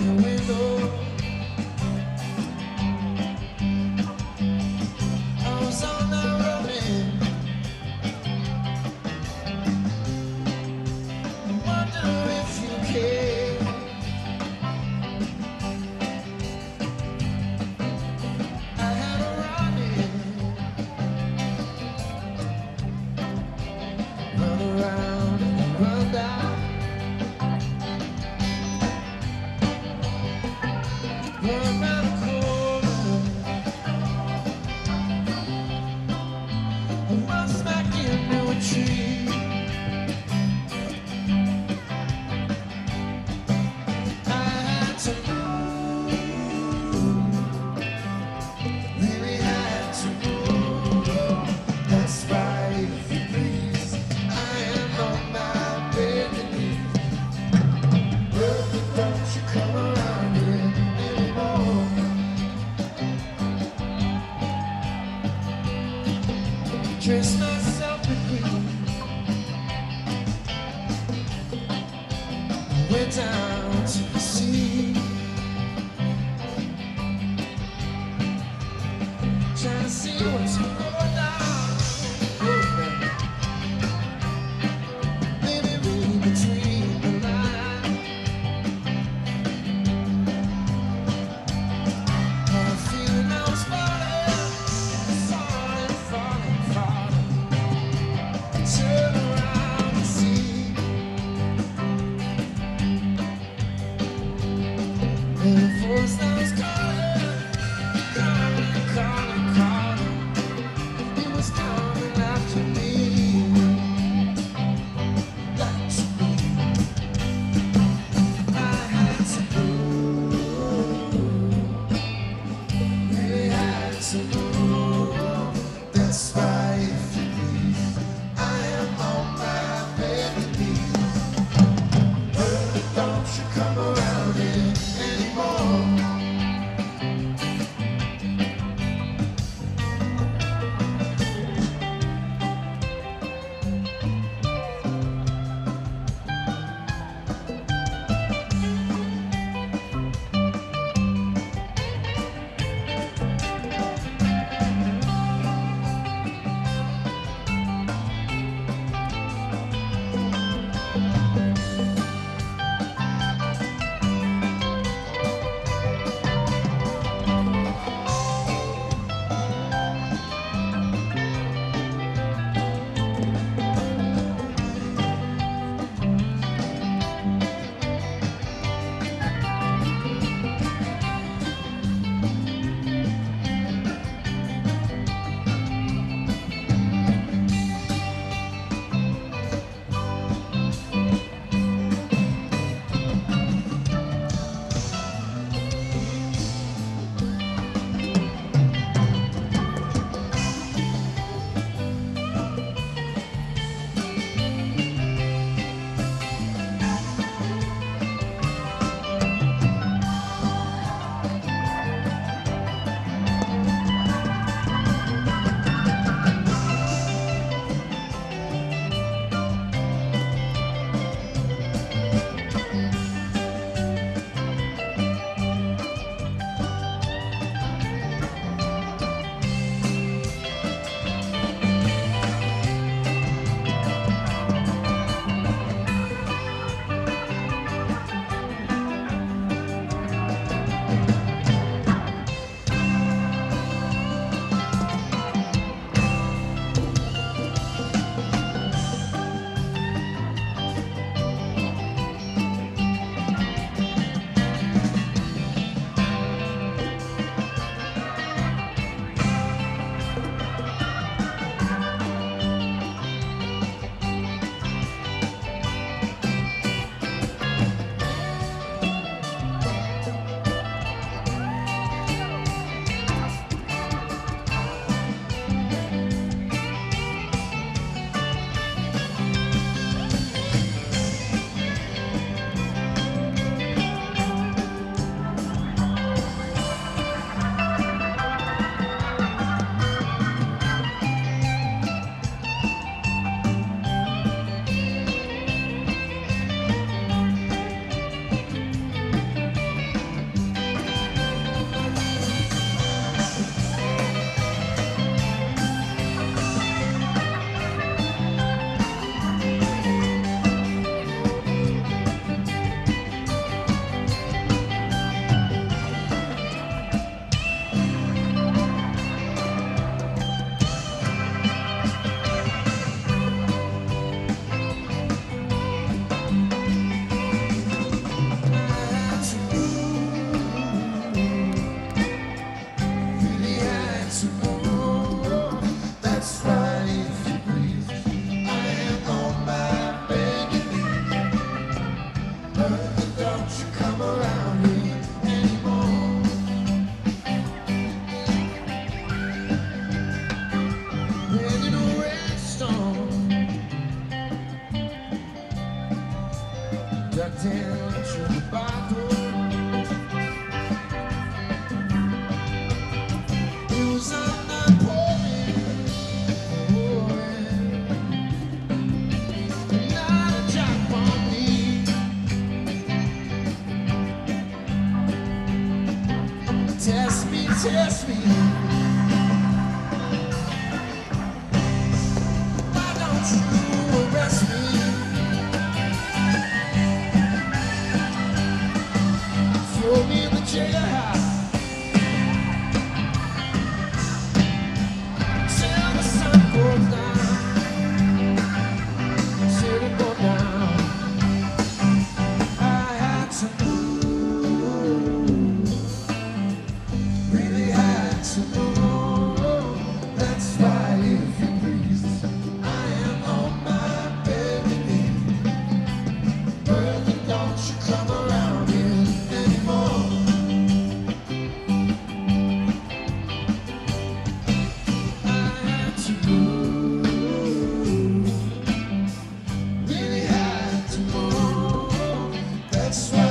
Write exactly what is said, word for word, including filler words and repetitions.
your window. I was on that running. I wonder if you care. I had a running, run around and run down, run around the corner, and run smack into a tree. I had to move, really had to move. That's right, if you please. I am on my bended knees. Brother, don't you come around here anymore. Dress myself in green. I went down to the sea, trying to see what's going on. Maybe read between the lines. Had a feeling I was falling, falling, falling, falling. Turn around and see. And the voice that was calling, calling, calling, calling. It was coming after me. That's me. I had to move, really had to move. That's right, if you please. I am on my bended knees. Brother, don't you come around here anymore. Don't you come around here anymore. When in a rainstorm, ducked into the bottle. It was on the pouring, pouring, not a drop on me. Test me, test me. Why don't you arrest me? Throw me in the jailhouse till the sun goes down, till it goes down. I had to move, really had to move. That's why, if you please, I am on my bended knee. Brother, don't you come around here anymore. I had to move, really had to move. That's why.